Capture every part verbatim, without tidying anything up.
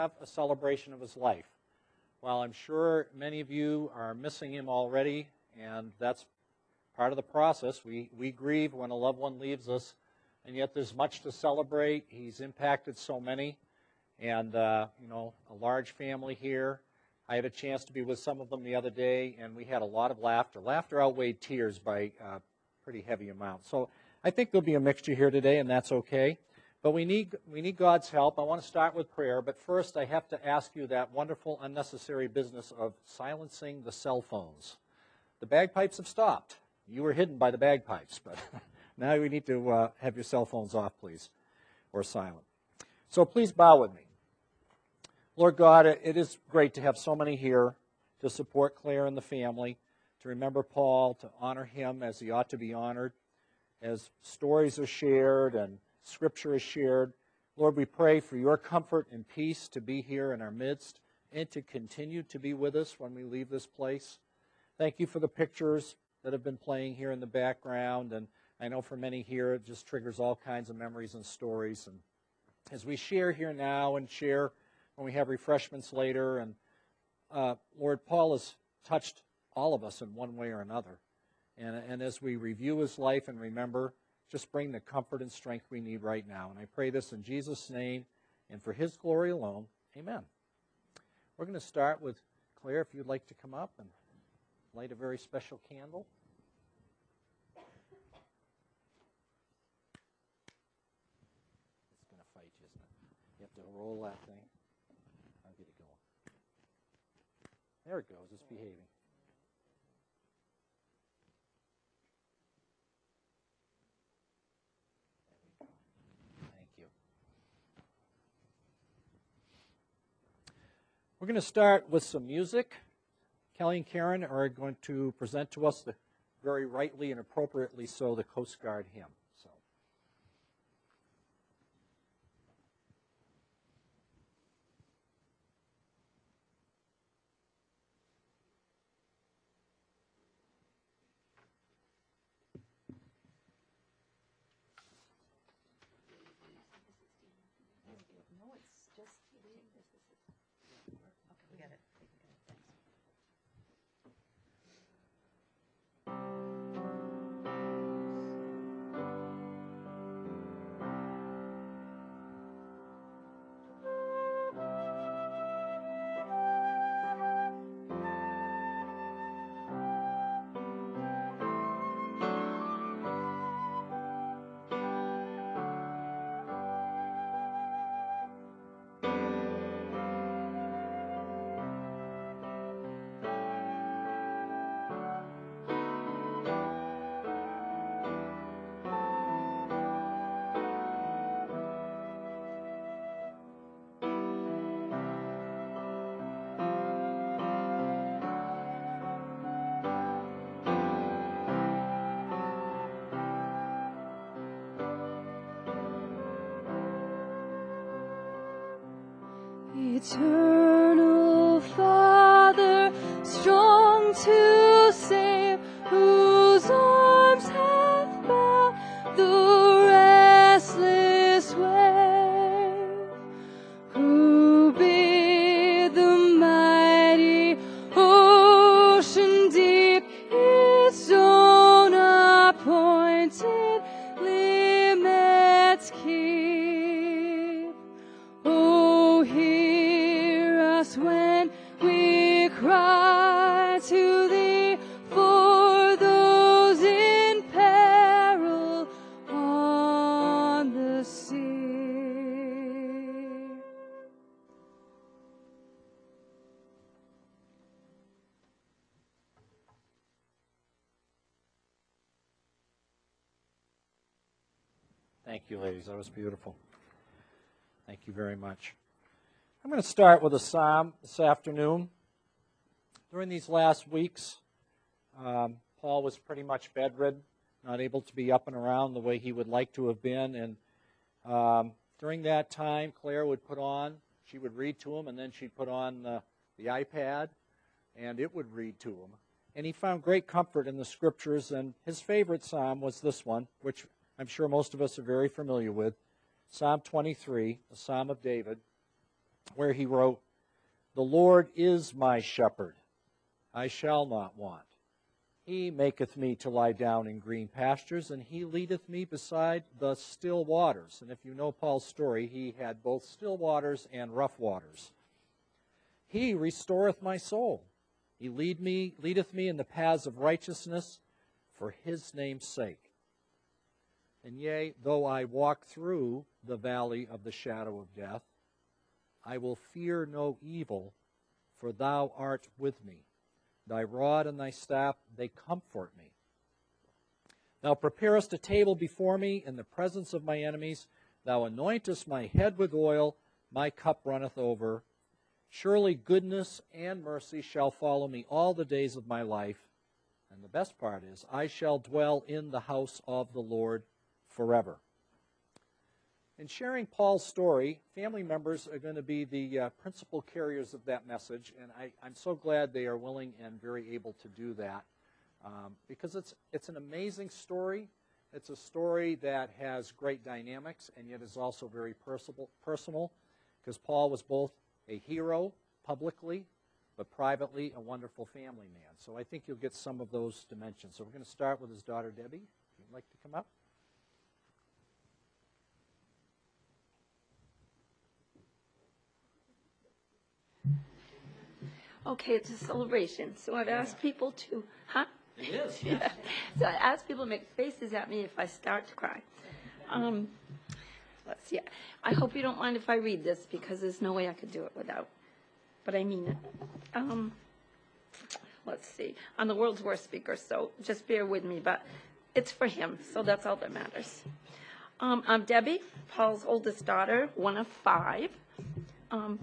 have a celebration of his life. While I'm sure many of you are missing him already, and that's part of the process. We, we grieve when a loved one leaves us, and yet there's much to celebrate. He's impacted so many, and, uh, you know, a large family here. I had a chance to be with some of them the other day, and we had a lot of laughter. Laughter outweighed tears by a pretty heavy amount. So I think there'll be a mixture here today, and that's okay. But we need, we need God's help. I want to start with prayer, but first I have to ask you that wonderful, unnecessary business of silencing the cell phones. The bagpipes have stopped. You were hidden by the bagpipes, but now we need to uh, have your cell phones off, please, or silent. So please bow with me. Lord God, it is great to have so many here to support Claire and the family, to remember Paul, to honor him as he ought to be honored, as stories are shared and Scripture is shared. Lord, we pray for your comfort and peace to be here in our midst and to continue to be with us when we leave this place. Thank you for the pictures that have been playing here in the background, and I know for many here it just triggers all kinds of memories and stories. And as we share here now and share when we have refreshments later, and uh, Lord, Paul has touched all of us in one way or another. And, and as we review his life and remember, just bring the comfort and strength we need right now. And I pray this in Jesus' name and for his glory alone. Amen. We're going to start with Claire, if you'd like to come up and light a very special candle. It's going to fight you, isn't it? You have to roll that thing. I'll get it going. There it goes. It's behaving. We're going to start with some music. Kelly and Karen are going to present to us, the, very rightly and appropriately so, the Coast Guard hymn. So. No, it's just we got it. Eternal Father, strong to save, whose arms have bound the restless wave, who bid the mighty ocean deep its own appointed limits keep. Oh, hear us when we cry to thee for those in peril on the sea. Thank you, ladies. That was beautiful. Thank you very much. I'm going to start with a psalm this afternoon. During these last weeks, um, Paul was pretty much bedridden, not able to be up and around the way he would like to have been. And um, during that time, Claire would put on, she would read to him, and then she'd put on the, the iPad, and it would read to him. And he found great comfort in the Scriptures, and his favorite psalm was this one, which I'm sure most of us are very familiar with, Psalm twenty-three, a psalm of David. where he wrote, "The Lord is my shepherd, I shall not want. He maketh me to lie down in green pastures, and he leadeth me beside the still waters." And if you know Paul's story, he had both still waters and rough waters. "He restoreth my soul. He lead me, leadeth me in the paths of righteousness for his name's sake. And yea, though I walk through the valley of the shadow of death, I will fear no evil, for thou art with me. Thy rod and thy staff, they comfort me. Thou preparest a table before me in the presence of my enemies. Thou anointest my head with oil, my cup runneth over. Surely goodness and mercy shall follow me all the days of my life. And the best part is, I shall dwell in the house of the Lord forever." In sharing Paul's story, family members are going to be the uh, principal carriers of that message, and I, I'm so glad they are willing and very able to do that, um, because it's it's an amazing story. It's a story that has great dynamics and yet is also very personal, personal, because Paul was both a hero publicly, but privately a wonderful family man. So I think you'll get some of those dimensions. So we're going to start with his daughter, Debbie. If you'd like to come up. Okay, it's a celebration, so I've asked people to, huh? It is, Yeah. So I asked people to make faces at me if I start to cry. Um, let's see. I hope you don't mind if I read this, because there's no way I could do it without, but I mean it. Um, let's see. I'm the world's worst speaker, so just bear with me, but it's for him, so that's all that matters. Um, I'm Debbie, Paul's oldest daughter, one of five. Um,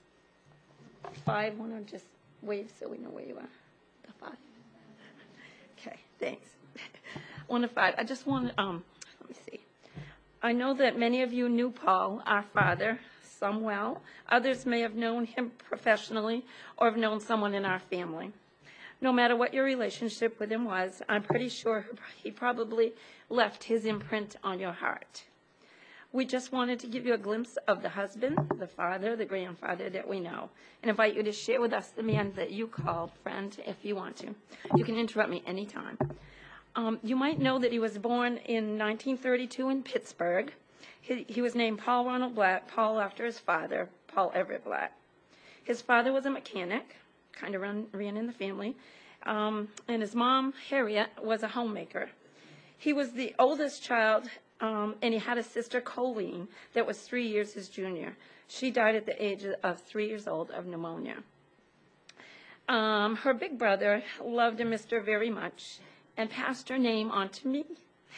five, want to just wave so we know where you are? The five. Okay, thanks. One of five. I just want to, um, let me see. I know that many of you knew Paul, our father, some well. Others may have known him professionally or have known someone in our family. No matter what your relationship with him was, I'm pretty sure he probably left his imprint on your heart. We just wanted to give you a glimpse of the husband, the father, the grandfather that we know, and invite you to share with us the man that you call friend if you want to. You can interrupt me anytime. Um, you might know that he was born in nineteen thirty-two in Pittsburgh. He, he was named Paul Ronald Black, Paul after his father, Paul Everett Black. His father was a mechanic, kind of ran, ran in the family, um, and his mom, Harriet, was a homemaker. He was the oldest child, um, and he had a sister, Colleen, that was three years his junior. She died at the age of three years old of pneumonia. Um, her big brother loved and missed her very much and passed her name on to me.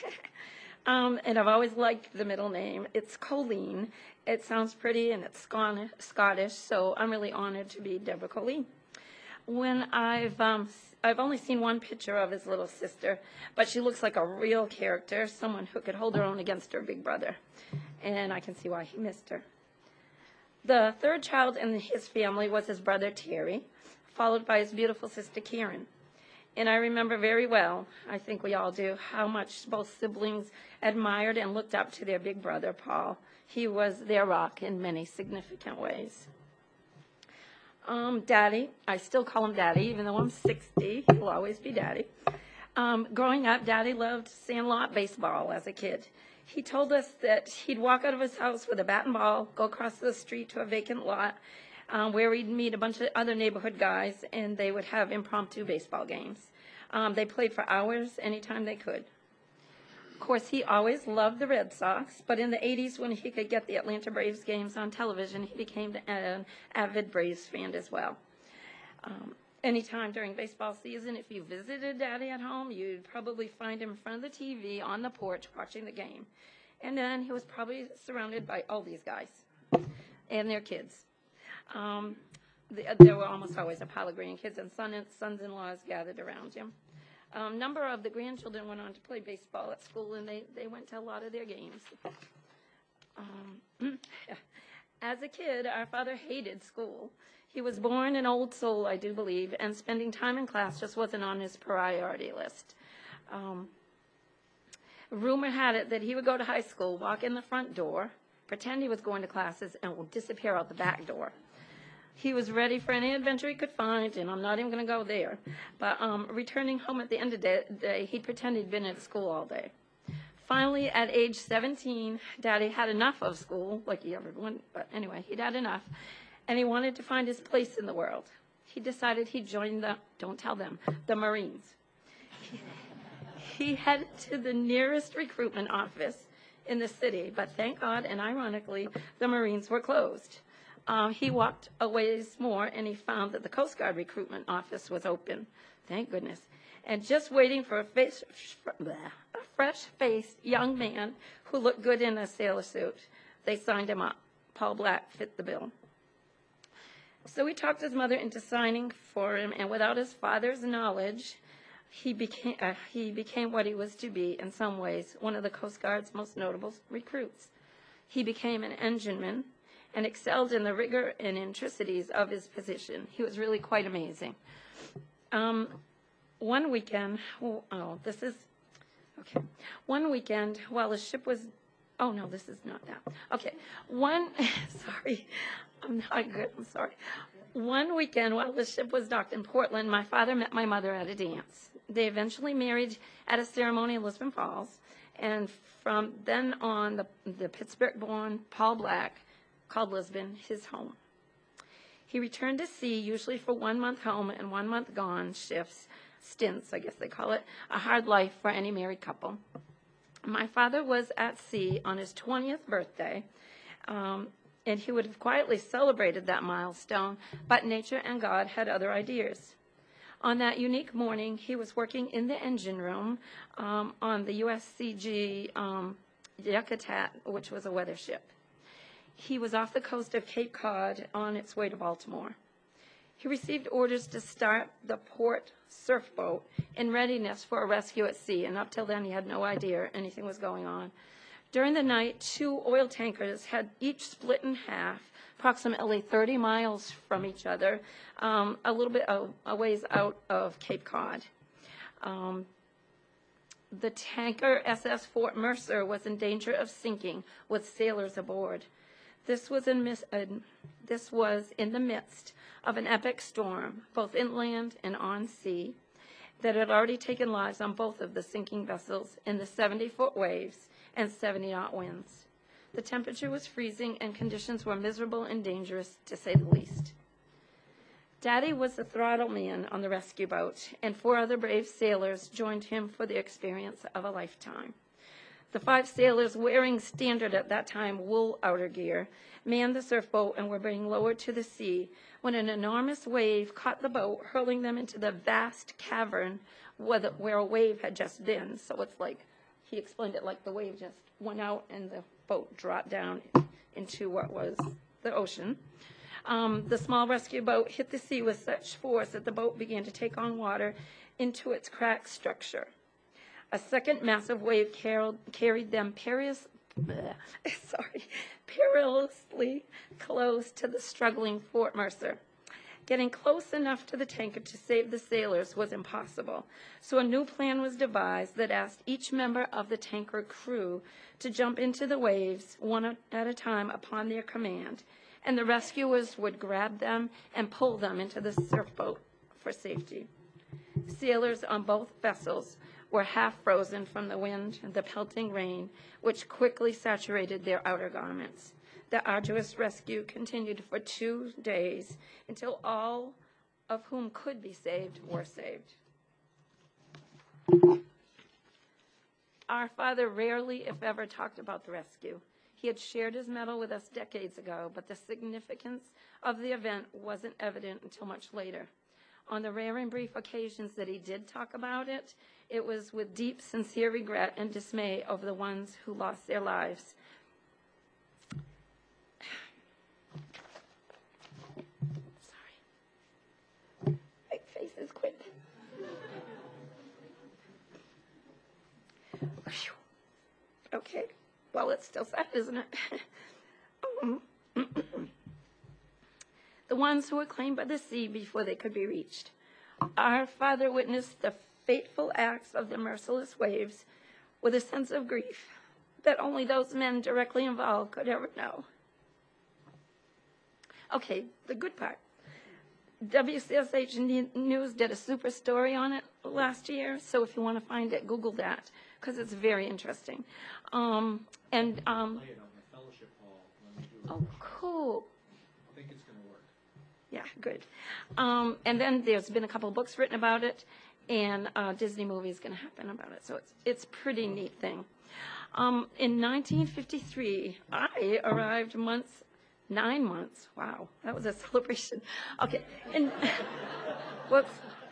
um, and I've always liked the middle name. It's Colleen. It sounds pretty and it's Scottish, so I'm really honored to be Deborah Colleen. When I've um, I've only seen one picture of his little sister, but she looks like a real character, someone who could hold her own against her big brother, and I can see why he missed her. The third child in his family was his brother Terry, followed by his beautiful sister Karen. And I remember very well, I think we all do, how much both siblings admired and looked up to their big brother Paul. He was their rock in many significant ways. Um, Daddy, I still call him Daddy, even though I'm sixty, he'll always be Daddy. Um, growing up, Daddy loved sandlot baseball as a kid. He told us that he'd walk out of his house with a bat and ball, go across the street to a vacant lot, um, where he'd meet a bunch of other neighborhood guys, and they would have impromptu baseball games. Um, they played for hours anytime they could. Of course, he always loved the Red Sox, but in the eighties, when he could get the Atlanta Braves games on television, he became an avid Braves fan as well. Um, anytime during baseball season, if you visited Daddy at home, you'd probably find him in front of the T V on the porch watching the game. And then he was probably surrounded by all these guys and their kids. Um, the, there were almost always a pile of grandkids and son, sons-in-laws gathered around him. A um, number of the grandchildren went on to play baseball at school, and they, they went to a lot of their games. Um, as a kid, our father hated school. He was born an old soul, I do believe, and spending time in class just wasn't on his priority list. Um, rumor had it that he would go to high school, walk in the front door, pretend he was going to classes, and would disappear out the back door. He was ready for any adventure he could find, and I'm not even going to go there. But um, returning home at the end of the day, he'd pretend he'd been at school all day. Finally, at age seventeen, Daddy had enough of school, like he ever went, but anyway, he'd had enough, and he wanted to find his place in the world. He decided he'd join the, don't tell them, the Marines. He, he headed to the nearest recruitment office in the city, but thank God, and ironically, the Marines were closed. Uh, he walked a ways more, and he found that the Coast Guard recruitment office was open. Thank goodness. And just waiting for a, face, a fresh-faced young man who looked good in a sailor suit, they signed him up. Paul Black fit the bill. So he talked his mother into signing for him, and without his father's knowledge, he became, uh, he became what he was to be, in some ways, one of the Coast Guard's most notable recruits. He became an engineman and excelled in the rigor and intricacies of his position. He was really quite amazing. Um, one weekend, oh, oh, this is, okay. One weekend, while the ship was, oh no, this is not that. Okay, one, sorry, I'm not good, I'm sorry. One weekend, while the ship was docked in Portland, my father met my mother at a dance. They eventually married at a ceremony in Lisbon Falls, and from then on, the, the Pittsburgh-born Paul Black called Lisbon his home. He returned to sea, usually for one month home and one month gone shifts, stints, I guess they call it, a hard life for any married couple. My father was at sea on his twentieth birthday, um, and he would have quietly celebrated that milestone, but nature and God had other ideas. On that unique morning, he was working in the engine room um, on the U S C G um, Yakutat, which was a weather ship. He was off the coast of Cape Cod on its way to Baltimore. He received orders to start the port surf boat in readiness for a rescue at sea, and up till then he had no idea anything was going on. During the night, two oil tankers had each split in half, approximately thirty miles from each other, um, a little bit a, a ways out of Cape Cod. Um, the tanker S S Fort Mercer was in danger of sinking with sailors aboard. This was in, mis- uh, this was in the midst of an epic storm, both inland and on sea, that had already taken lives on both of the sinking vessels in the seventy-foot waves and seventy-knot winds. The temperature was freezing, and conditions were miserable and dangerous, to say the least. Daddy was the throttle man on the rescue boat, and four other brave sailors joined him for the experience of a lifetime. The five sailors, wearing standard at that time wool outer gear, manned the surf boat and were being lowered to the sea when an enormous wave caught the boat, hurling them into the vast cavern where, the, where a wave had just been. So it's like, he explained it like the wave just went out and the boat dropped down into what was the ocean. Um, the small rescue boat hit the sea with such force that the boat began to take on water into its cracked structure. A second massive wave carried, carried them perious, bleh, sorry, perilously close to the struggling Fort Mercer. Getting close enough to the tanker to save the sailors was impossible, so a new plan was devised that asked each member of the tanker crew to jump into the waves one at a time upon their command, and the rescuers would grab them and pull them into the surf boat for safety. Sailors on both vessels were half frozen from the wind and the pelting rain, which quickly saturated their outer garments. The arduous rescue continued for two days until all of whom could be saved were saved. Our father rarely, if ever, talked about the rescue. He had shared his medal with us decades ago, but the significance of the event wasn't evident until much later. On the rare and brief occasions that he did talk about it, it was with deep, sincere regret and dismay over the ones who lost their lives. Sorry. My face is quit. Okay. Well, it's still sad, isn't it? um, the ones who were claimed by the sea before they could be reached. Our father witnessed the fateful acts of the merciless waves with a sense of grief, that only those men directly involved could ever know. Okay, the good part. W C S H News did a super story on it last year, so if you want to find it, Google that, because it's very interesting. Um, and um, Play it on the fellowship hall when we do oh, cool. I think it's going to work. Yeah, good. Um, and then there's been a couple books written about it, and a Disney movie is going to happen about it. So it's it's a pretty neat thing. Um, in nineteen fifty-three, I arrived months, nine months. Wow, that was a celebration. Okay, and whoops.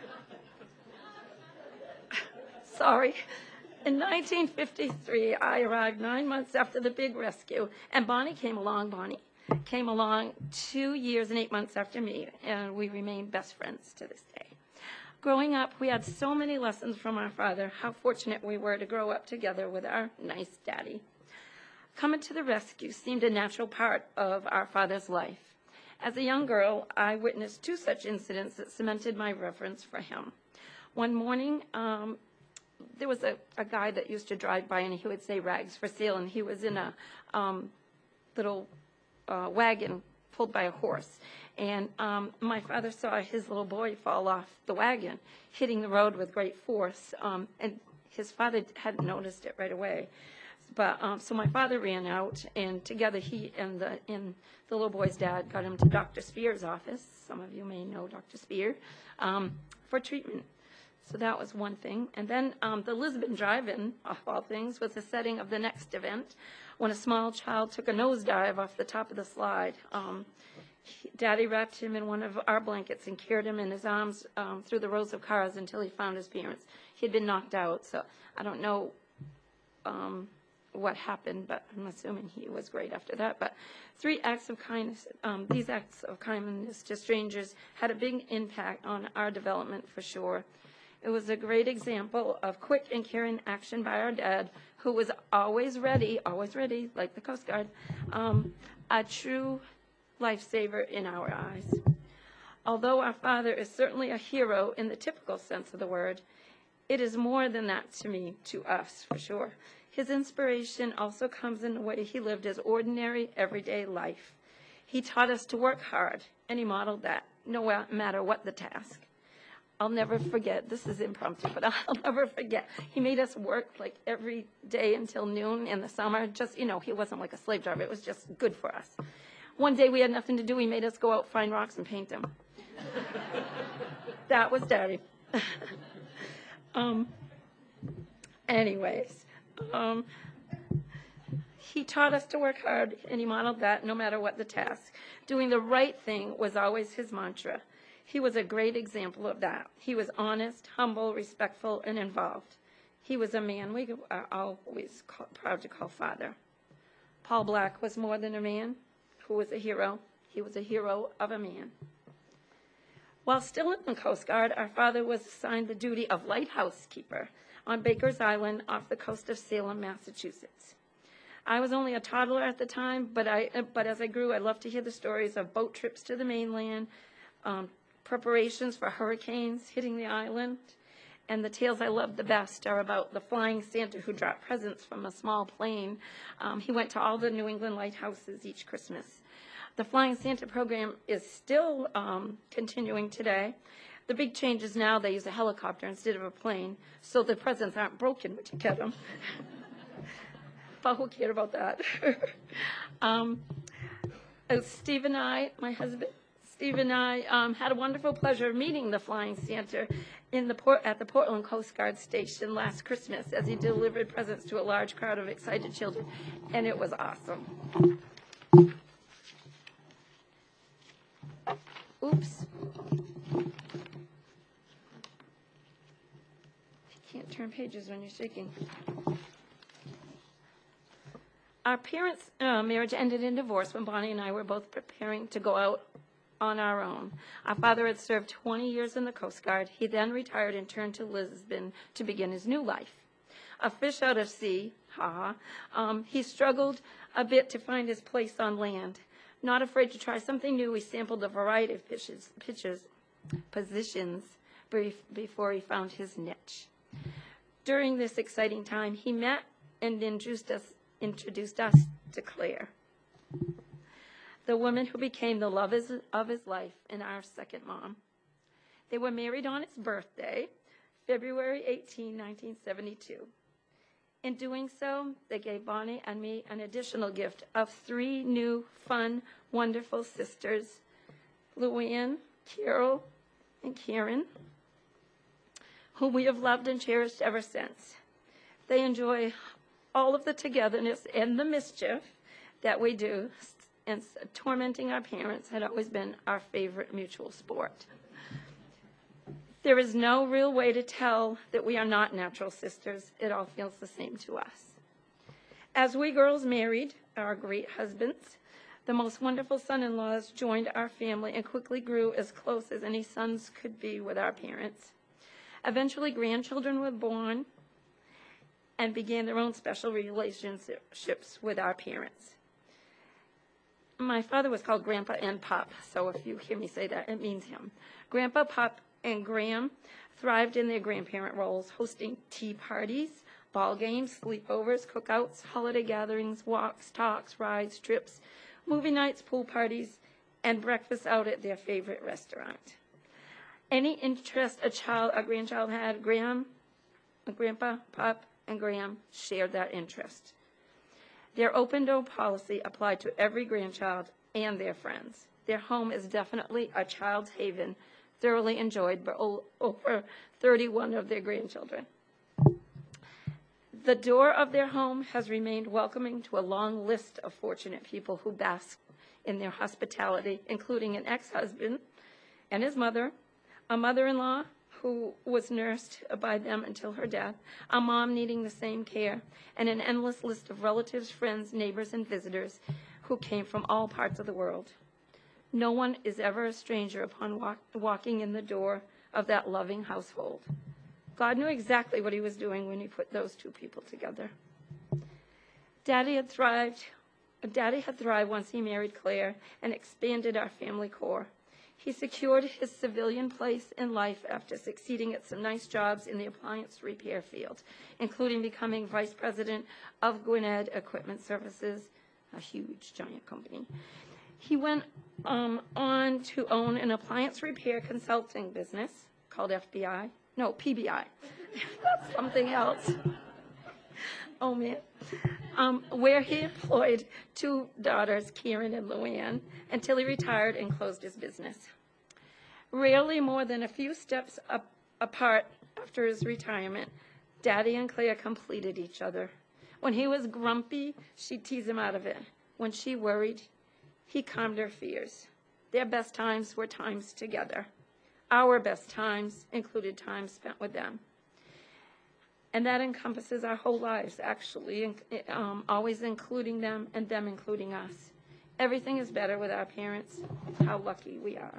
Sorry. In nineteen fifty-three, I arrived nine months after the big rescue, and Bonnie came along. Bonnie came along two years and eight months after me, and we remain best friends to this day. Growing up, we had so many lessons from our father. How fortunate we were to grow up together with our nice daddy. Coming to the rescue seemed a natural part of our father's life. As a young girl, I witnessed two such incidents that cemented my reverence for him. One morning, um, there was a, a guy that used to drive by, and he would say rags for sale, and he was in a um, little uh, wagon pulled by a horse. And um, my father saw his little boy fall off the wagon, hitting the road with great force, um, and his father hadn't noticed it right away. But um, so my father ran out, and together he and the and the little boy's dad got him to Doctor Spear's office. Some of you may know Doctor Spear, um, for treatment. So that was one thing. And then um, the Lisbon Drive-In, of all things, was the setting of the next event, when a small child took a nosedive off the top of the slide. Um, he, Daddy wrapped him in one of our blankets and carried him in his arms um, through the rows of cars until he found his parents. He had been knocked out, so I don't know um, what happened, but I'm assuming he was great after that. But three acts of kindness, um, these acts of kindness to strangers had a big impact on our development for sure. It was a great example of quick and caring action by our dad, who was always ready, always ready, like the Coast Guard, um, a true lifesaver in our eyes. Although our father is certainly a hero in the typical sense of the word, it is more than that to me, to us, for sure. His inspiration also comes in the way he lived his ordinary, everyday life. He taught us to work hard, and he modeled that, no matter what the task. I'll never forget, this is impromptu, but I'll never forget. He made us work like every day until noon in the summer. Just, you know, he wasn't like a slave driver. It was just good for us. One day we had nothing to do. He made us go out, find rocks, and paint them. That was Daddy. um, anyways, um, he taught us to work hard, and he modeled that no matter what the task. Doing the right thing was always his mantra. He was a great example of that. He was honest, humble, respectful, and involved. He was a man we are always call, proud to call father. Paul Black was more than a man who was a hero. He was a hero of a man. While still in the Coast Guard, our father was assigned the duty of lighthouse keeper on Baker's Island off the coast of Salem, Massachusetts. I was only a toddler at the time, but, I, but as I grew, I loved to hear the stories of boat trips to the mainland, um, preparations for hurricanes hitting the island, and the tales I loved the best are about the flying Santa who dropped presents from a small plane. Um, he went to all the New England lighthouses each Christmas. The Flying Santa program is still um, continuing today. The big change is now they use a helicopter instead of a plane, so the presents aren't broken when you get them. But who cared about that? um, Steve and I, my husband, Steve and I um, had a wonderful pleasure of meeting the Flying Santa in the port, at the Portland Coast Guard Station last Christmas as he delivered presents to a large crowd of excited children, and it was awesome. Oops. You can't turn pages when you're shaking. Our parents' uh, marriage ended in divorce when Bonnie and I were both preparing to go out on our own. Our father had served twenty years in the Coast Guard. He then retired and turned to Lisbon to begin his new life. A fish out of sea, haha, um, he struggled a bit to find his place on land. Not afraid to try something new, he sampled a variety of pitches, pitches, positions brief, before he found his niche. During this exciting time, he met and introduced us introduced us to Claire, the woman who became the love of his life and our second mom. They were married on its birthday, February eighteenth, nineteen seventy-two. In doing so, they gave Bonnie and me an additional gift of three new, fun, wonderful sisters, Luann, Carol, and Karen, whom we have loved and cherished ever since. They enjoy all of the togetherness and the mischief that we do, and tormenting our parents had always been our favorite mutual sport. There is no real way to tell that we are not natural sisters. It all feels the same to us. As we girls married our great husbands, the most wonderful son-in-laws joined our family and quickly grew as close as any sons could be with our parents. Eventually, grandchildren were born and began their own special relationships with our parents. My father was called Grandpa and Pop, so if you hear me say that, it means him. Grandpa, Pop, and Graham thrived in their grandparent roles, hosting tea parties, ball games, sleepovers, cookouts, holiday gatherings, walks, talks, rides, trips, movie nights, pool parties, and breakfast out at their favorite restaurant. Any interest a child, a grandchild had, Graham, Grandpa, Pop, and Graham shared that interest. Their open door policy applied to every grandchild and their friends. Their home is definitely a child's haven, thoroughly enjoyed by over thirty-one of their grandchildren. The door of their home has remained welcoming to a long list of fortunate people who bask in their hospitality, including an ex-husband and his mother, a mother-in-law who was nursed by them until her death, a mom needing the same care, and an endless list of relatives, friends, neighbors, and visitors who came from all parts of the world. No one is ever a stranger upon walk, walking in the door of that loving household. God knew exactly what he was doing when he put those two people together. Daddy had thrived. Daddy had thrived once he married Claire and expanded our family core. He secured his civilian place in life after succeeding at some nice jobs in the appliance repair field, including becoming vice president of Gwinnett Equipment Services, a huge, giant company. He went um, on to own an appliance repair consulting business called F B I. No, P B I. That's something else. Oh, man. Um, where he employed two daughters, Karen and Luann, until he retired and closed his business. Rarely more than a few steps up, apart after his retirement, Daddy and Claire completed each other. When he was grumpy, she'd tease him out of it. When she worried, he calmed her fears. Their best times were times together. Our best times included time spent with them. And that encompasses our whole lives, actually, um, always including them and them including us. Everything is better with our parents. How lucky we are.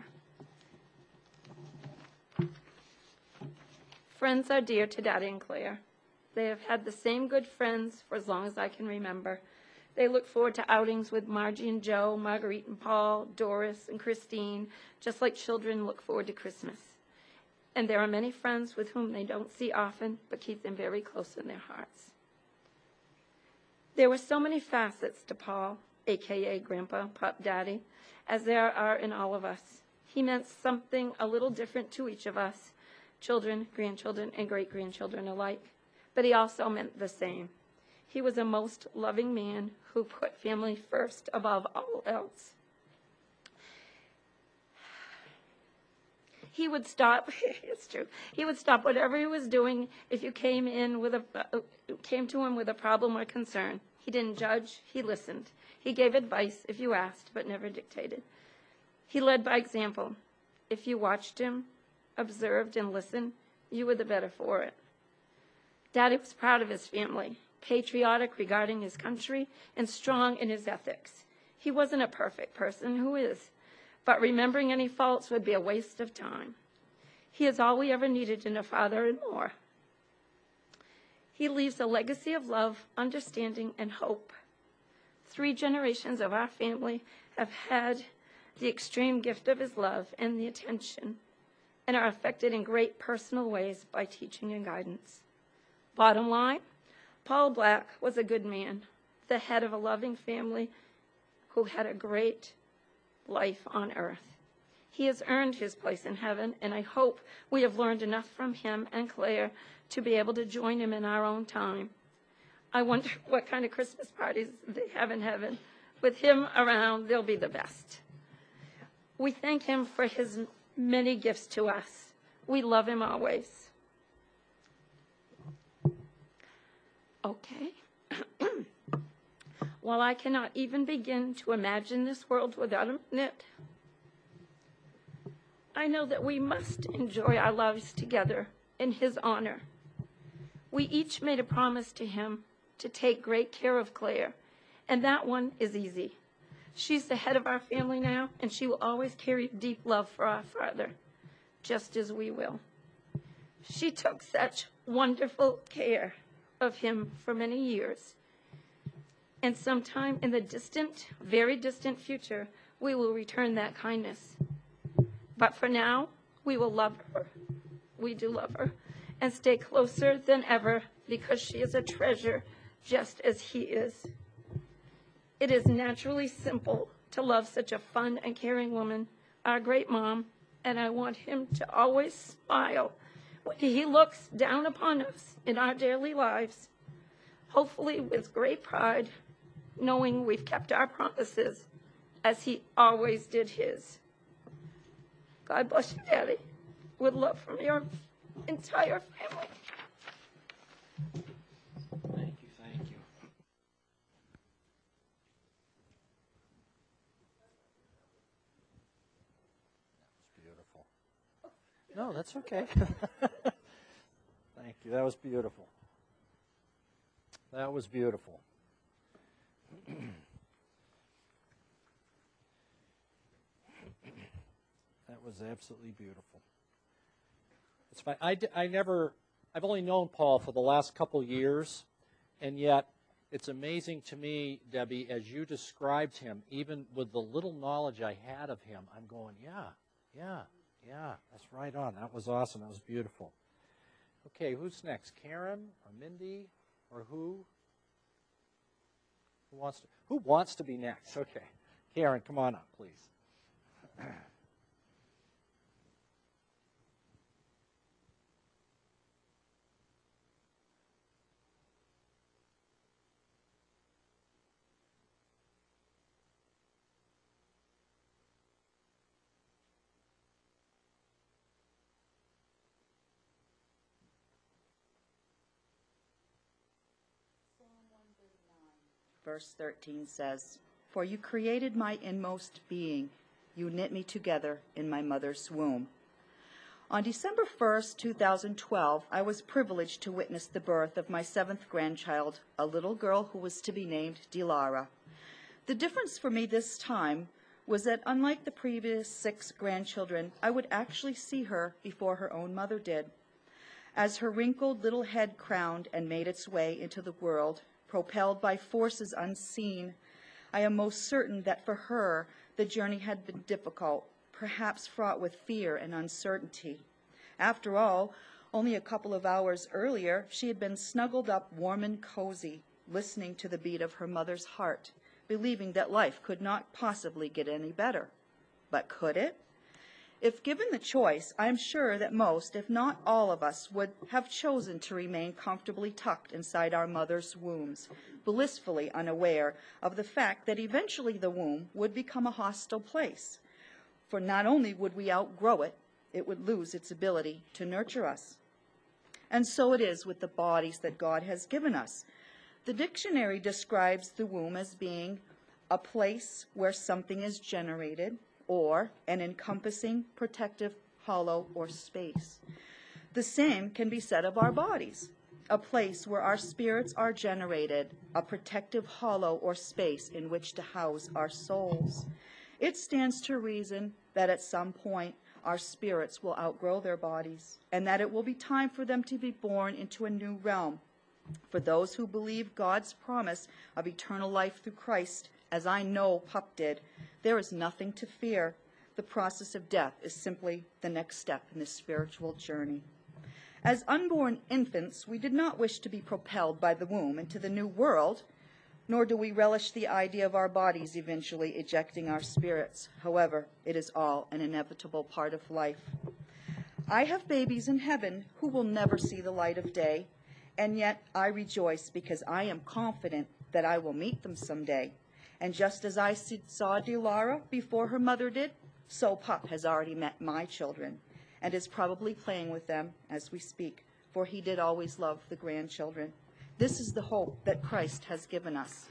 Friends are dear to Daddy and Claire. They have had the same good friends for as long as I can remember. They look forward to outings with Margie and Joe, Marguerite and Paul, Doris and Christine, just like children look forward to Christmas. And there are many friends with whom they don't see often, but keep them very close in their hearts. There were so many facets to Paul, a k a. Grandpa, Pop, Daddy, as there are in all of us. He meant something a little different to each of us, children, grandchildren, and great-grandchildren alike. But he also meant the same. He was a most loving man who put family first above all else. He would stop, it's true, he would stop whatever he was doing if you came in with a, uh, came to him with a problem or concern. He didn't judge, he listened. He gave advice if you asked, but never dictated. He led by example. If you watched him, observed, and listened, you were the better for it. Daddy was proud of his family, patriotic regarding his country, and strong in his ethics. He wasn't a perfect person, who is? But remembering any faults would be a waste of time. He is all we ever needed in a father and more. He leaves a legacy of love, understanding, and hope. Three generations of our family have had the extreme gift of his love and the attention, and are affected in great personal ways by teaching and guidance. Bottom line, Paul Black was a good man, the head of a loving family who had a great life on earth. He has earned his place in heaven, and I hope we have learned enough from him and Claire to be able to join him in our own time. I wonder what kind of Christmas parties they have in heaven. With him around, they'll be the best. We thank him for his many gifts to us. We love him always. Okay. While I cannot even begin to imagine this world without him in it, I know that we must enjoy our lives together in his honor. We each made a promise to him to take great care of Claire, and that one is easy. She's the head of our family now, and she will always carry deep love for our father, just as we will. She took such wonderful care of him for many years, and sometime in the distant, very distant future, we will return that kindness. But for now, we will love her. We do love her, and stay closer than ever because she is a treasure just as he is. It is naturally simple to love such a fun and caring woman, our great mom, and I want him to always smile when he looks down upon us in our daily lives, hopefully with great pride, knowing we've kept our promises as he always did his. God bless you, Daddy, with love from your entire family. Thank you, thank you. That was beautiful. No, that's okay. Thank you. That was beautiful. That was beautiful. That was absolutely beautiful. It's fine. I, I never, I've only known Paul for the last couple years, and yet it's amazing to me, Debbie, as you described him, even with the little knowledge I had of him, I'm going, yeah, yeah, yeah, that's right on. That was awesome. That was beautiful. Okay, who's next? Karen or Mindy or who? Who wants to, who wants to be next? Okay. Karen, come on up, please. Verse thirteen says, "For you created my inmost being. You knit me together in my mother's womb." On December first, two thousand twelve, I was privileged to witness the birth of my seventh grandchild, a little girl who was to be named Dilara. The difference for me this time was that unlike the previous six grandchildren, I would actually see her before her own mother did. As her wrinkled little head crowned and made its way into the world, propelled by forces unseen, I am most certain that for her the journey had been difficult, perhaps fraught with fear and uncertainty. After all, only a couple of hours earlier, she had been snuggled up warm and cozy, listening to the beat of her mother's heart, believing that life could not possibly get any better. But could it? If given the choice, I am sure that most, if not all of us, would have chosen to remain comfortably tucked inside our mother's wombs, blissfully unaware of the fact that eventually the womb would become a hostile place. For not only would we outgrow it, it would lose its ability to nurture us. And so it is with the bodies that God has given us. The dictionary describes the womb as being a place where something is generated, or an encompassing, protective hollow or space. The same can be said of our bodies, a place where our spirits are generated, a protective hollow or space in which to house our souls. It stands to reason that at some point our spirits will outgrow their bodies, and that it will be time for them to be born into a new realm. For those who believe God's promise of eternal life through Christ, as I know Pup did, there is nothing to fear. The process of death is simply the next step in this spiritual journey. As unborn infants, we did not wish to be propelled by the womb into the new world, nor do we relish the idea of our bodies eventually ejecting our spirits. However, it is all an inevitable part of life. I have babies in heaven who will never see the light of day, and yet I rejoice because I am confident that I will meet them someday. And just as I saw Dilara before her mother did, so Pup has already met my children and is probably playing with them as we speak, for he did always love the grandchildren. This is the hope that Christ has given us.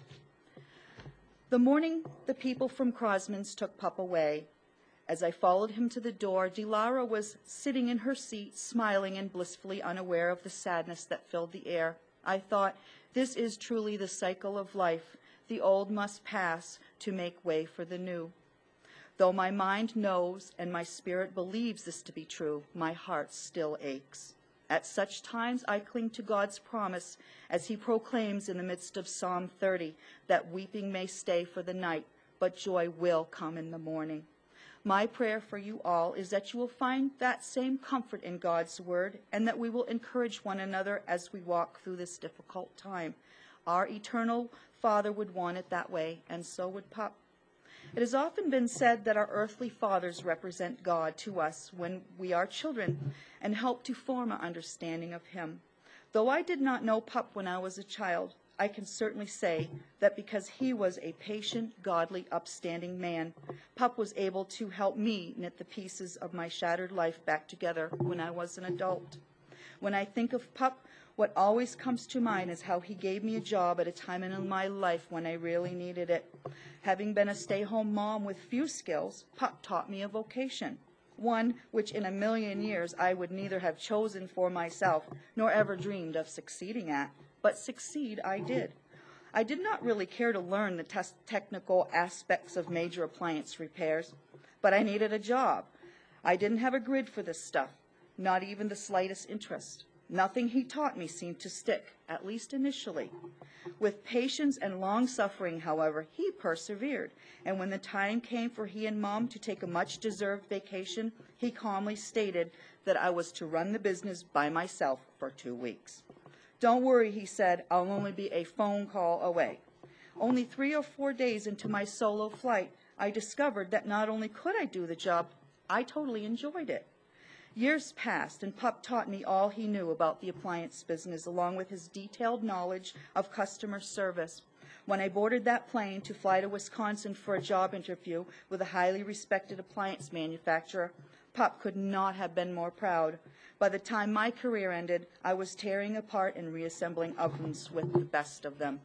The morning the people from Crosman's took Pup away, as I followed him to the door, Dilara was sitting in her seat, smiling and blissfully unaware of the sadness that filled the air. I thought, this is truly the cycle of life. The old must pass to make way for the new. Though my mind knows and my spirit believes this to be true, my heart still aches. At such times I cling to God's promise as he proclaims in the midst of Psalm thirty that weeping may stay for the night, but joy will come in the morning. My prayer for you all is that you will find that same comfort in God's word and that we will encourage one another as we walk through this difficult time. Our eternal Father would want it that way, and so would Pup. It has often been said that our earthly fathers represent God to us when we are children and help to form an understanding of him. Though I did not know Pup when I was a child, I can certainly say that because he was a patient, godly, upstanding man, Pup was able to help me knit the pieces of my shattered life back together when I was an adult. When I think of Pup, what always comes to mind is how he gave me a job at a time in my life when I really needed it. Having been a stay-home mom with few skills, Pup taught me a vocation, one which in a million years I would neither have chosen for myself nor ever dreamed of succeeding at. But succeed I did. I did not really care to learn the te- technical aspects of major appliance repairs, but I needed a job. I didn't have a grid for this stuff, not even the slightest interest. Nothing he taught me seemed to stick, at least initially. With patience and long suffering, however, he persevered, and when the time came for he and Mom to take a much-deserved vacation, he calmly stated that I was to run the business by myself for two weeks. Don't worry, he said, I'll only be a phone call away. Only three or four days into my solo flight, I discovered that not only could I do the job, I totally enjoyed it. Years passed, and Pup taught me all he knew about the appliance business, along with his detailed knowledge of customer service. When I boarded that plane to fly to Wisconsin for a job interview with a highly respected appliance manufacturer, Pup could not have been more proud. By the time my career ended, I was tearing apart and reassembling ovens with the best of them.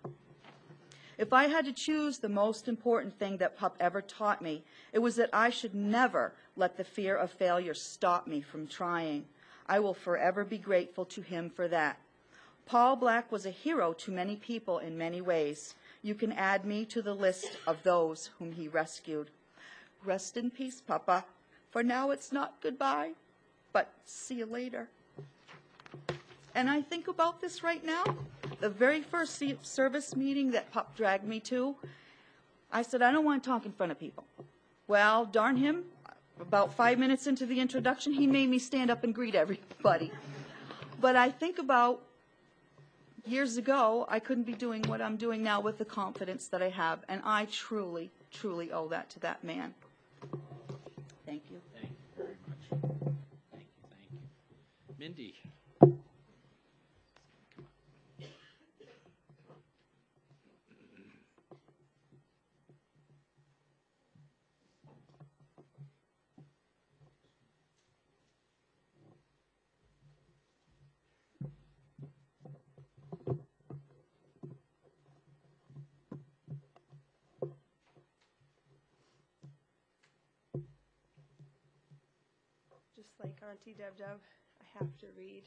If I had to choose the most important thing that Pup ever taught me, it was that I should never let the fear of failure stop me from trying. I will forever be grateful to him for that. Paul Black was a hero to many people in many ways. You can add me to the list of those whom he rescued. Rest in peace, Papa. For now it's not goodbye, but see you later. And I think about this right now. The very first service meeting that Pup dragged me to, I said, I don't want to talk in front of people. Well, darn him, about five minutes into the introduction, he made me stand up and greet everybody. But I think about years ago, I couldn't be doing what I'm doing now with the confidence that I have, and I truly, truly owe that to that man. Thank you. Thank you very much. Thank you, thank you. Mindy. Just like Auntie Deb Deb, I have to read.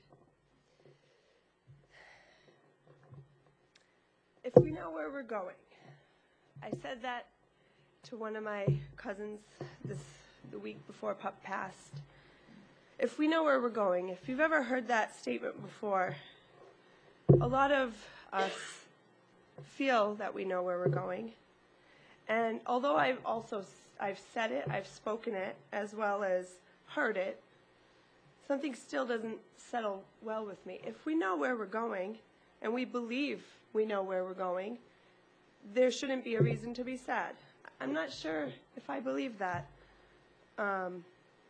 If we know where we're going. I said that to one of my cousins this the week before Pup passed. If we know where we're going, if you've ever heard that statement before, a lot of us feel that we know where we're going. And although I've also I've said it, I've spoken it, as well as heard it, something still doesn't settle well with me. If we know where we're going, and we believe we know where we're going, there shouldn't be a reason to be sad. I'm not sure if I believe that. Um,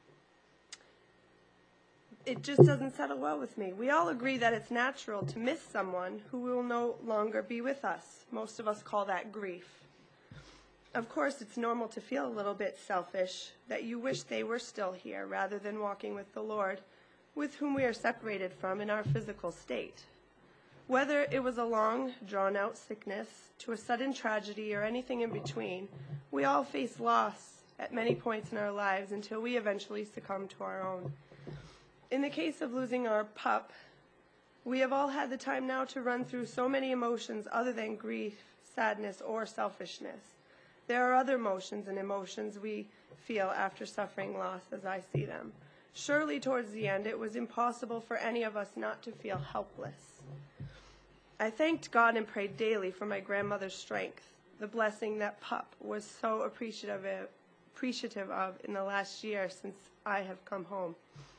it just doesn't settle well with me. We all agree that it's natural to miss someone who will no longer be with us. Most of us call that grief. Of course, it's normal to feel a little bit selfish, that you wish they were still here rather than walking with the Lord, with whom we are separated from in our physical state. Whether it was a long, drawn-out sickness, to a sudden tragedy, or anything in between, we all face loss at many points in our lives until we eventually succumb to our own. In the case of losing our pup, we have all had the time now to run through so many emotions other than grief, sadness, or selfishness. There are other emotions and emotions we feel after suffering loss as I see them. Surely towards the end it was impossible for any of us not to feel helpless. I thanked God and prayed daily for my grandmother's strength, the blessing that pup was so appreciative of, appreciative of in the last year since I have come home.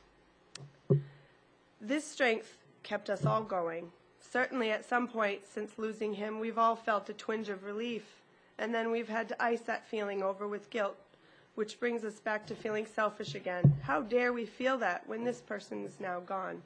This strength kept us all going. Certainly at some point since losing him, we've all felt a twinge of relief, and then we've had to ice that feeling over with guilt, which brings us back to feeling selfish again. How dare we feel that when this person is now gone?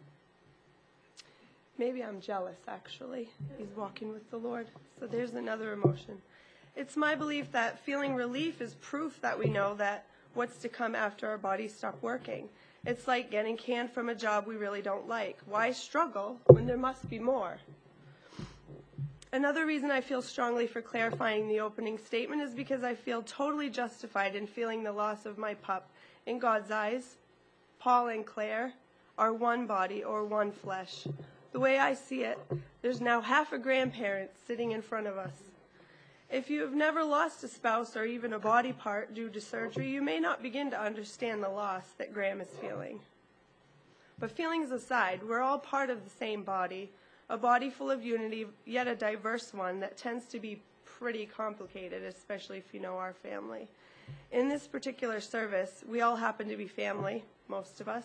Maybe I'm jealous, actually. He's walking with the Lord. So there's another emotion. It's my belief that feeling relief is proof that we know that what's to come after our bodies stop working. It's like getting canned from a job we really don't like. Why struggle when there must be more? Another reason I feel strongly for clarifying the opening statement is because I feel totally justified in feeling the loss of my pup. In God's eyes, Paul and Claire are one body or one flesh. The way I see it, there's now half a grandparent sitting in front of us. If you have never lost a spouse or even a body part due to surgery, you may not begin to understand the loss that Graham is feeling. But feelings aside, we're all part of the same body, a body full of unity, yet a diverse one that tends to be pretty complicated, especially if you know our family. In this particular service, we all happen to be family, most of us.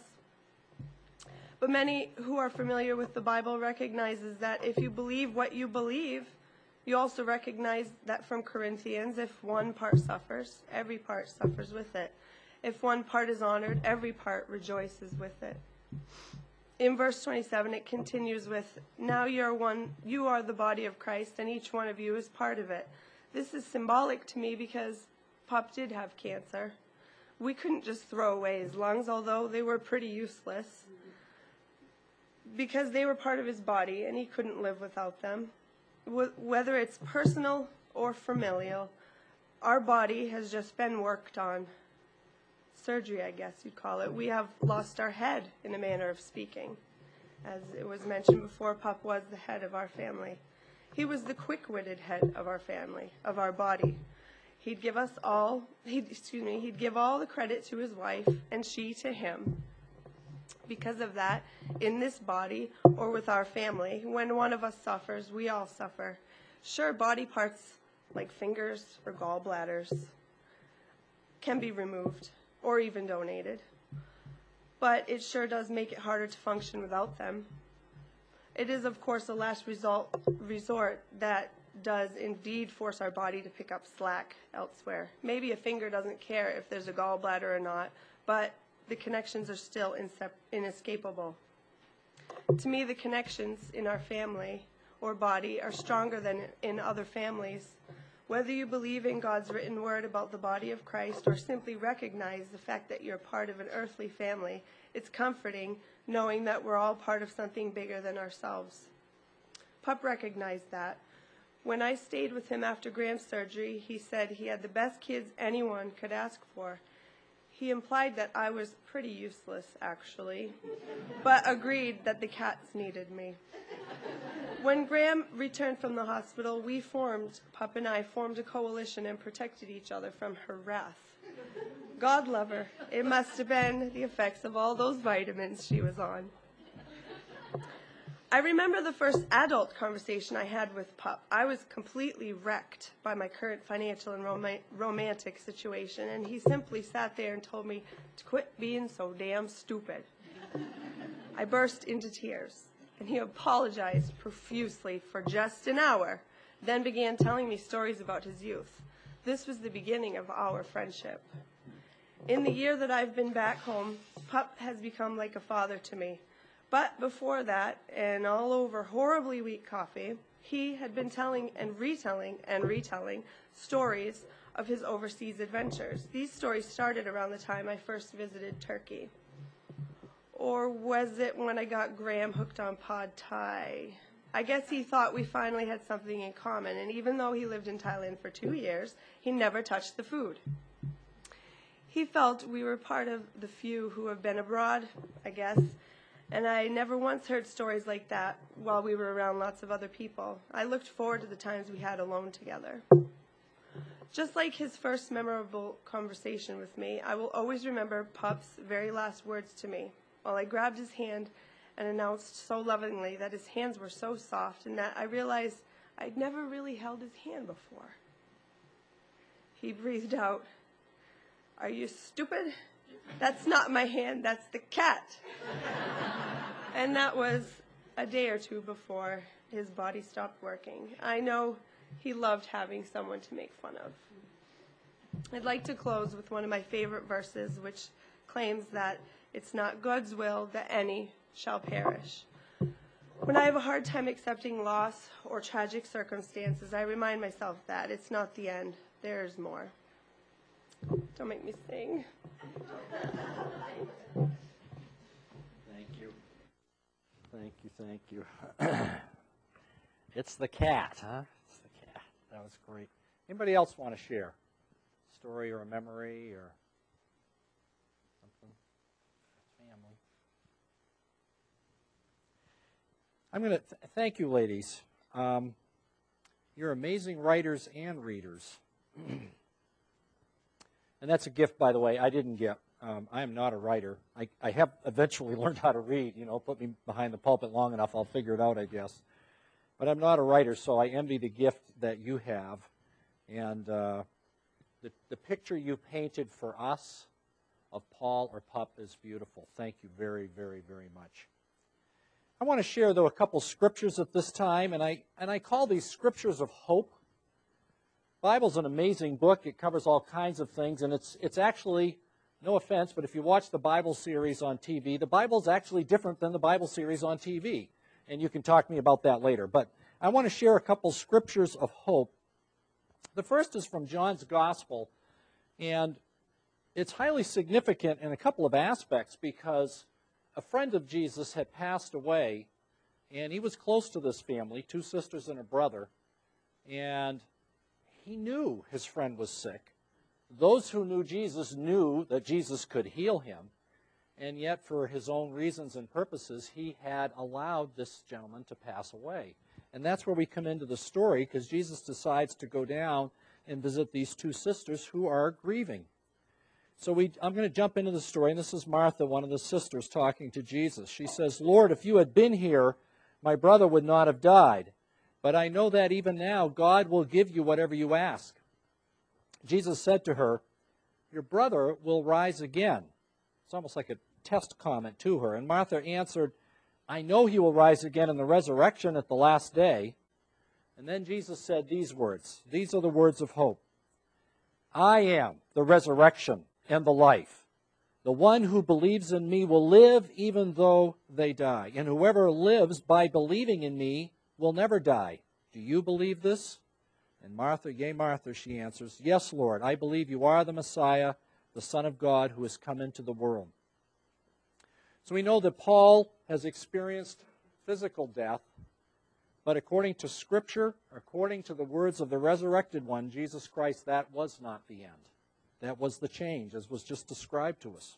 But many who are familiar with the Bible recognizes that if you believe what you believe, you also recognize that from Corinthians, if one part suffers, every part suffers with it. If one part is honored, every part rejoices with it. In verse twenty-seven, it continues with, now you are one, you are the body of Christ, and each one of you is part of it. This is symbolic to me because Pop did have cancer. We couldn't just throw away his lungs, although they were pretty useless, because they were part of his body, and he couldn't live without them. Whether it's personal or familial, our body has just been worked on. Surgery, I guess you'd call it. We have lost our head, in a manner of speaking. As it was mentioned before, Pop was the head of our family. He was the quick-witted head of our family, of our body. He'd give us all, he'd, excuse me, he'd give all the credit to his wife, and she to him. Because of that, in this body, or with our family, when one of us suffers, we all suffer. Sure, body parts like fingers or gallbladders can be removed or even donated, but it sure does make it harder to function without them. It is, of course, a last result, resort that does indeed force our body to pick up slack elsewhere. Maybe a finger doesn't care if there's a gallbladder or not, but the connections are still inescapable. To me, the connections in our family or body are stronger than in other families. Whether you believe in God's written word about the body of Christ or simply recognize the fact that you're part of an earthly family, it's comforting knowing that we're all part of something bigger than ourselves. Pup recognized that. When I stayed with him after Graham's surgery, he said he had the best kids anyone could ask for. He implied that I was pretty useless, actually, but agreed that the cats needed me. When Graham returned from the hospital, we formed, Pup and I formed a coalition and protected each other from her wrath. God love her. It must have been the effects of all those vitamins she was on. I remember the first adult conversation I had with Pup. I was completely wrecked by my current financial and rom- romantic situation, and he simply sat there and told me to quit being so damn stupid. I burst into tears, and he apologized profusely for just an hour. then began telling me stories about his youth. This was the beginning of our friendship. In the year that I've been back home, Pup has become like a father to me. But before that, and all over horribly weak coffee, he had been telling and retelling and retelling stories of his overseas adventures. These stories started around the time I first visited Turkey. Or was it when I got Graham hooked on pad thai? I guess he thought we finally had something in common, and even though he lived in Thailand for two years, he never touched the food. He felt we were part of the few who have been abroad, I guess, and I never once heard stories like that while we were around lots of other people. I looked forward to the times we had alone together. Just like his first memorable conversation with me, I will always remember Pup's very last words to me, while I grabbed his hand and announced so lovingly that his hands were so soft and that I realized I'd never really held his hand before. He breathed out, "Are you stupid? That's not my hand, that's the cat." And that was a day or two before his body stopped working. I know he loved having someone to make fun of. I'd like to close with one of my favorite verses, which claims that it's not God's will that any shall perish. When I have a hard time accepting loss or tragic circumstances, I remind myself that it's not the end. There's more. Don't make me sing. Thank you. Thank you, thank you. It's the cat, huh? It's the cat. That was great. Anybody else want to share a story or a memory or something? Family. I'm going to th- thank you, ladies. Um, you're amazing writers and readers. And that's a gift, by the way, I didn't get. Um, I am not a writer. I, I have eventually learned how to read. You know, put me behind the pulpit long enough, I'll figure it out, I guess. But I'm not a writer, so I envy the gift that you have. And uh, the, the picture you painted for us of Paul or Pup is beautiful. Thank you very, very, very much. I want to share, though, a couple scriptures at this time, and I and I call these scriptures of hope. The Bible's an amazing book. It covers all kinds of things, and it's it's actually, no offense, but if you watch the Bible series on T V, the Bible's actually different than the Bible series on T V, and you can talk to me about that later. But I want to share a couple scriptures of hope. The first is from John's Gospel, and it's highly significant in a couple of aspects because a friend of Jesus had passed away, and he was close to this family, two sisters and a brother, and he knew his friend was sick. Those who knew Jesus knew that Jesus could heal him, and yet for his own reasons and purposes, he had allowed this gentleman to pass away. And that's where we come into the story, because Jesus decides to go down and visit these two sisters who are grieving. So we, I'm going to jump into the story, and this is Martha, one of the sisters, talking to Jesus. She says, "Lord, if you had been here, my brother would not have died. But I know that even now God will give you whatever you ask." Jesus said to her, "Your brother will rise again." It's almost like a test comment to her. And Martha answered, "I know he will rise again in the resurrection at the last day." And then Jesus said these words. These are the words of hope. "I am the resurrection and the life. The one who believes in me will live even though they die. And whoever lives by believing in me will never die. Do you believe this?" And Martha, "Yea, Martha," she answers, "Yes, Lord, I believe you are the Messiah, the Son of God, who has come into the world." So we know that Paul has experienced physical death, but according to Scripture, according to the words of the resurrected one, Jesus Christ, that was not the end. That was the change, as was just described to us.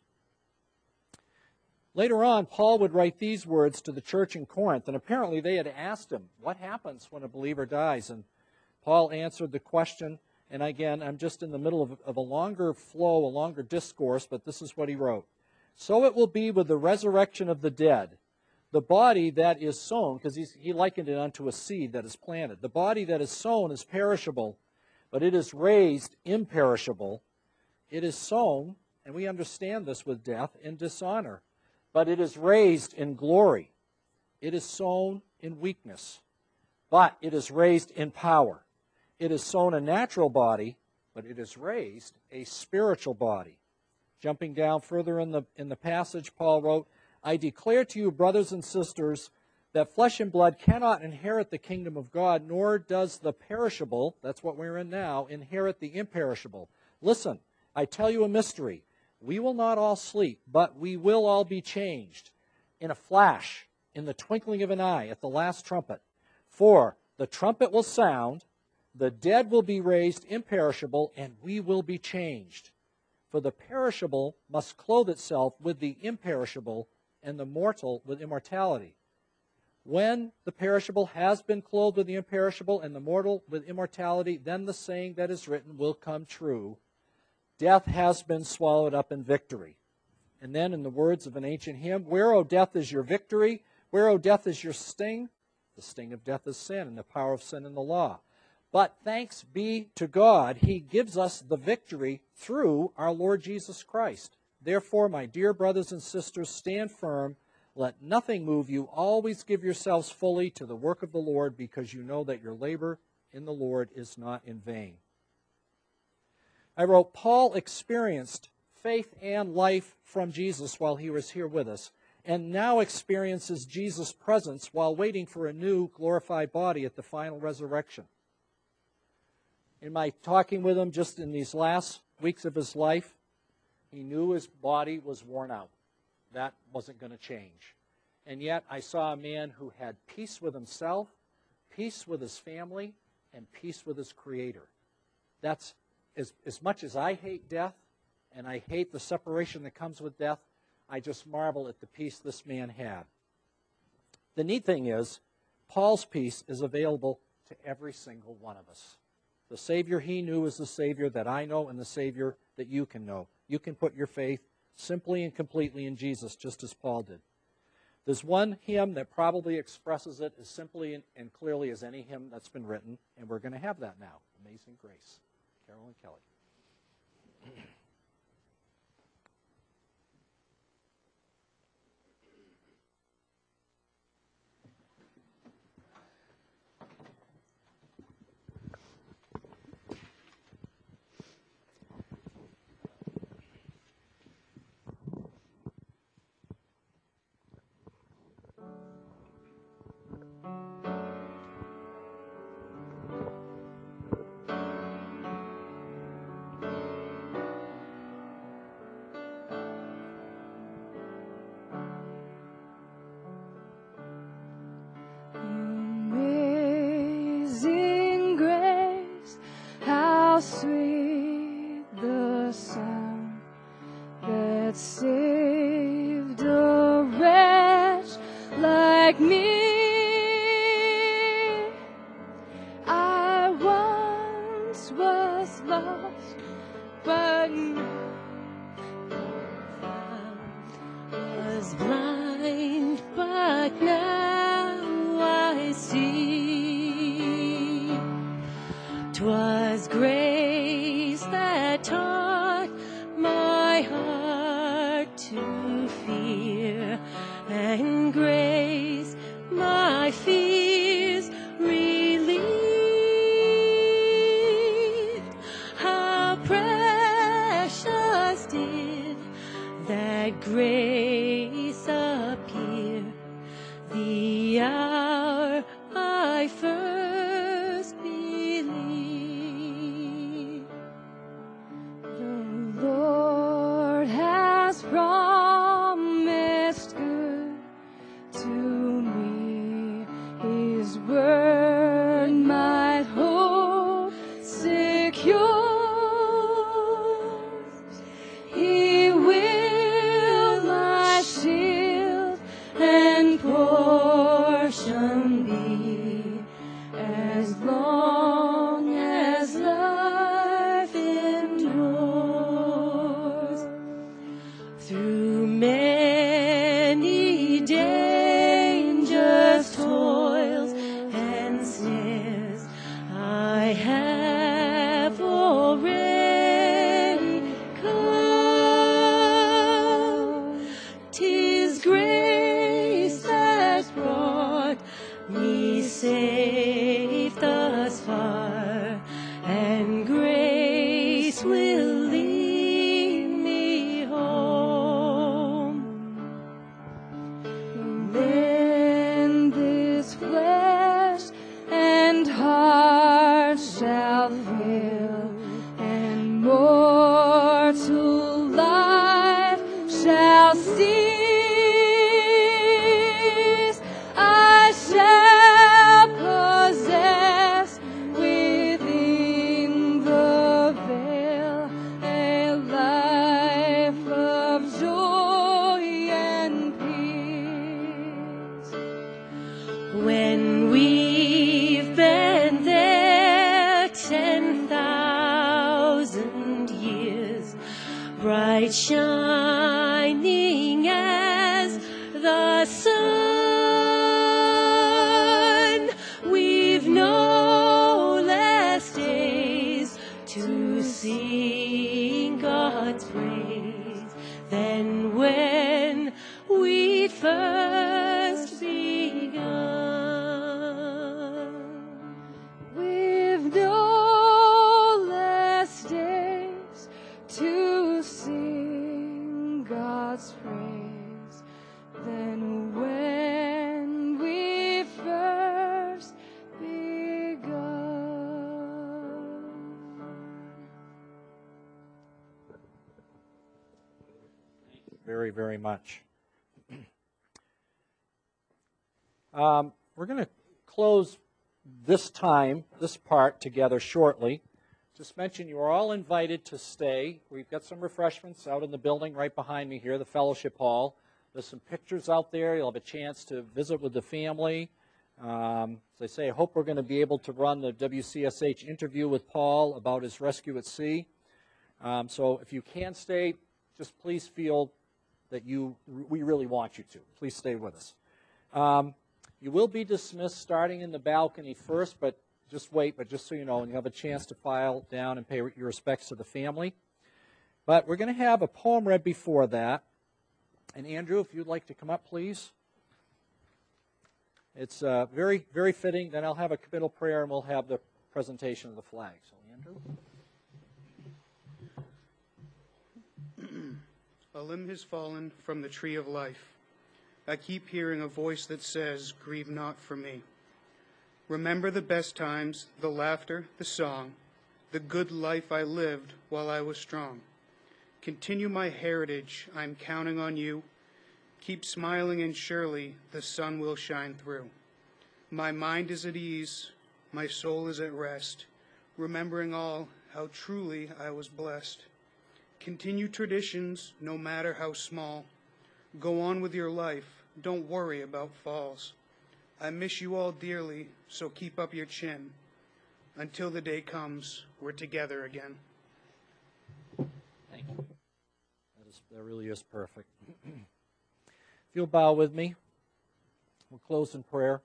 Later on, Paul would write these words to the church in Corinth, and apparently they had asked him, what happens when a believer dies? And Paul answered the question, and again, I'm just in the middle of, of a longer flow, a longer discourse, but this is what he wrote. "So it will be with the resurrection of the dead. The body that is sown," because he likened it unto a seed that is planted, "the body that is sown is perishable, but it is raised imperishable. It is sown," and we understand this with death, "in dishonor, but it is raised in glory. It is sown in weakness, but it is raised in power. It is sown a natural body, but it is raised a spiritual body. Jumping down further in the, in the passage, Paul wrote, I declare to you, brothers and sisters, that flesh and blood cannot inherit the kingdom of God, nor does the perishable, that's what we're in now, inherit the imperishable. Listen, I tell you a mystery. We will not all sleep, but we will all be changed in a flash, in the twinkling of an eye, at the last trumpet. For the trumpet will sound, the dead will be raised imperishable, and we will be changed. For the perishable must clothe itself with the imperishable, and the mortal with immortality. When the perishable has been clothed with the imperishable, and the mortal with immortality, then the saying that is written will come true. Death has been swallowed up in victory. And then in the words of an ancient hymn, where, O death, is your victory? Where, O death, is your sting? The sting of death is sin, and the power of sin in the law. But thanks be to God, He gives us the victory through our Lord Jesus Christ. Therefore, my dear brothers and sisters, stand firm. Let nothing move you. Always give yourselves fully to the work of the Lord, because you know that your labor in the Lord is not in vain. I wrote, Paul experienced faith and life from Jesus while he was here with us, and now experiences Jesus' presence while waiting for a new glorified body at the final resurrection. In my talking with him just in these last weeks of his life, he knew his body was worn out. That wasn't going to change. And yet I saw a man who had peace with himself, peace with his family, and peace with his Creator. That's as, as much as I hate death, and I hate the separation that comes with death, I just marvel at the peace this man had. The neat thing is, Paul's peace is available to every single one of us. The Savior he knew is the Savior that I know, and the Savior that you can know. You can put your faith simply and completely in Jesus, just as Paul did. There's one hymn that probably expresses it as simply and, and clearly as any hymn that's been written, and we're going to have that now. Amazing Grace, Carolyn Kelly. Amazing grace, how sweet the sound that saved a wretch like me. I once was lost, but now found. Was blind, but now I see. 'Twas grace that taught my heart to fear, and grace my fears relieved. How precious did that grace appear the hour I first believed. The Lord has promised good to me. His word my hope secures. He will my shield and portion be, as long as life endures. Through many dangers, toils, and snares, I have already come. 'Tis grace that brought me safe shining as the sun. We've no less days to sing God's praise than when we first begun. We've no less days to sing God's praise than when we first begun. Very, very much. um, we're going to close this time, this part together shortly. Just mention you are all invited to stay. We've got some refreshments out in the building right behind me here, the fellowship hall. There's some pictures out there. You'll have a chance to visit with the family. Um, as I say, I hope we're going to be able to run the W C S H interview with Paul about his rescue at sea. Um, so if you can stay, just please feel that you we really want you to. Please stay with us. Um, you will be dismissed starting in the balcony first, but just wait, but just so you know, and you have a chance to file down and pay your respects to the family. But we're going to have a poem read before that. And Andrew, if you'd like to come up, please. It's uh, very, very fitting. Then I'll have a committal prayer, and we'll have the presentation of the flag. So, Andrew. A limb has fallen from the tree of life. I keep hearing a voice that says, "Grieve not for me." Remember the best times, the laughter, the song, the good life I lived while I was strong. Continue my heritage, I'm counting on you. Keep smiling and surely the sun will shine through. My mind is at ease, my soul is at rest, remembering all how truly I was blessed. Continue traditions, no matter how small. Go on with your life, don't worry about falls. I miss you all dearly, so keep up your chin. Until the day comes, we're together again. Thank you. That, is, that really is perfect. If you'll bow with me, we'll close in prayer.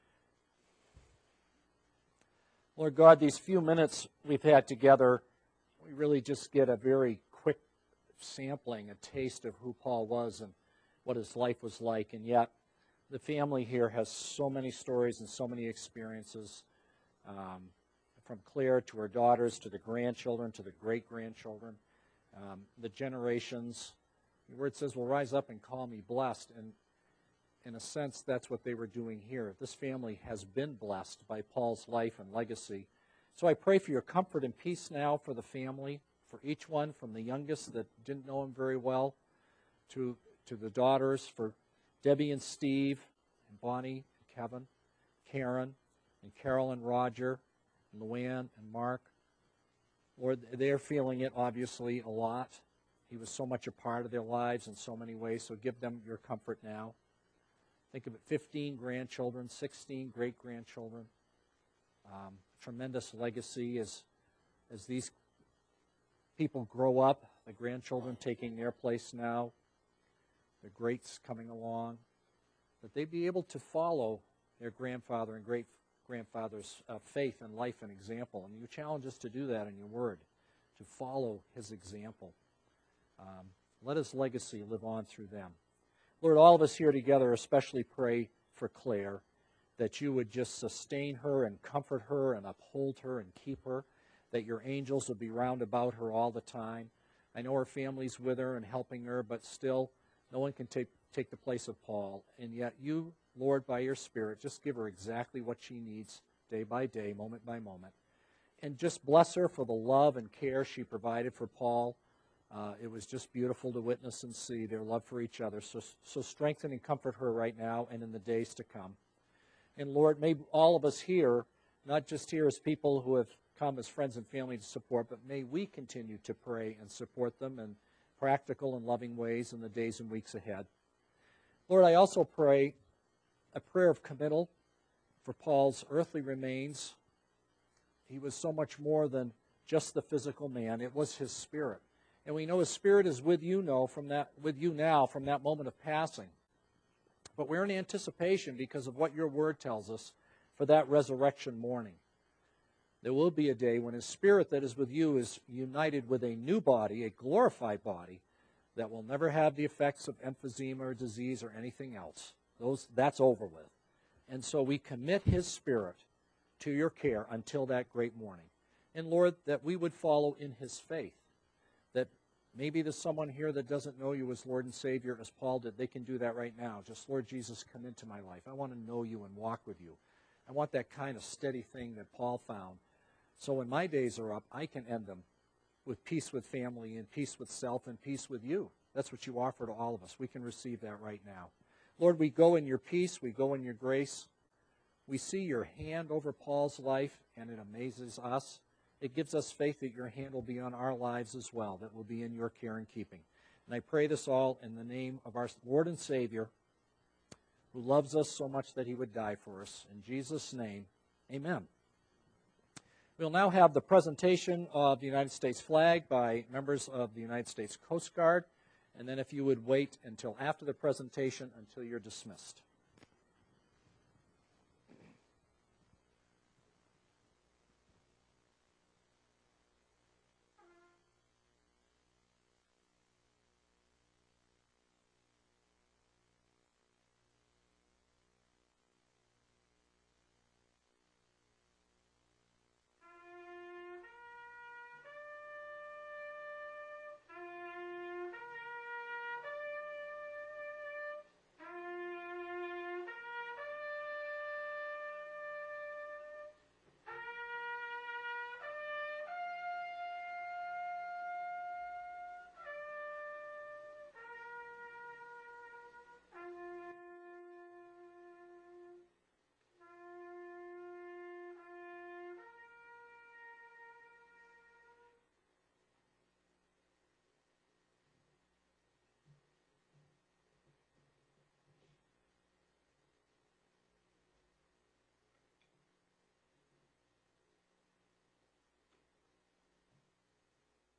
Lord God, these few minutes we've had together, we really just get a very quick sampling, a taste of who Paul was and what his life was like, and yet the family here has so many stories and so many experiences, um, from Claire to her daughters to the grandchildren to the great-grandchildren, um, the generations. The word says, "Will rise up and call me blessed," and in a sense, that's what they were doing here. This family has been blessed by Paul's life and legacy. So I pray for your comfort and peace now for the family, for each one, from the youngest that didn't know him very well to, to the daughters, for Debbie and Steve, and Bonnie and Kevin, Karen and Carol and Roger, and Luann and Mark. Lord, they're feeling it, obviously, a lot. He was so much a part of their lives in so many ways, so give them your comfort now. Think of it, fifteen grandchildren, sixteen great-grandchildren. Um, tremendous legacy as, as these people grow up, the grandchildren taking their place now, the greats coming along, that they be able to follow their grandfather and great-grandfather's uh, faith and life and example. And you challenge us to do that in your word, to follow his example. Um, let his legacy live on through them. Lord, all of us here together especially pray for Claire, that you would just sustain her and comfort her and uphold her and keep her, that your angels would be round about her all the time. I know her family's with her and helping her, but still, no one can take, take the place of Paul. And yet you, Lord, by your Spirit, just give her exactly what she needs day by day, moment by moment. And just bless her for the love and care she provided for Paul. Uh, it was just beautiful to witness and see their love for each other. So, so strengthen and comfort her right now and in the days to come. And Lord, may all of us here, not just here as people who have come as friends and family to support, but may we continue to pray and support them in practical and loving ways in the days and weeks ahead. Lord, I also pray a prayer of committal for Paul's earthly remains. He was so much more than just the physical man. It was his spirit. And we know His Spirit is with you, know, from that, with you now from that moment of passing. But we're in anticipation because of what your word tells us for that resurrection morning. There will be a day when His Spirit that is with you is united with a new body, a glorified body, that will never have the effects of emphysema or disease or anything else. Those, that's over with. And so we commit His Spirit to your care until that great morning. And Lord, that we would follow in His faith. That maybe there's someone here that doesn't know you as Lord and Savior, as Paul did. They can do that right now. Just, Lord Jesus, come into my life. I want to know you and walk with you. I want that kind of steady thing that Paul found. So when my days are up, I can end them with peace with family and peace with self and peace with you. That's what you offer to all of us. We can receive that right now. Lord, we go in your peace. We go in your grace. We see your hand over Paul's life, and it amazes us. It gives us faith that your hand will be on our lives as well, that will be in your care and keeping. And I pray this all in the name of our Lord and Savior, who loves us so much that He would die for us. In Jesus' name, amen. We'll now have the presentation of the United States flag by members of the United States Coast Guard. And then if you would wait until after the presentation until you're dismissed.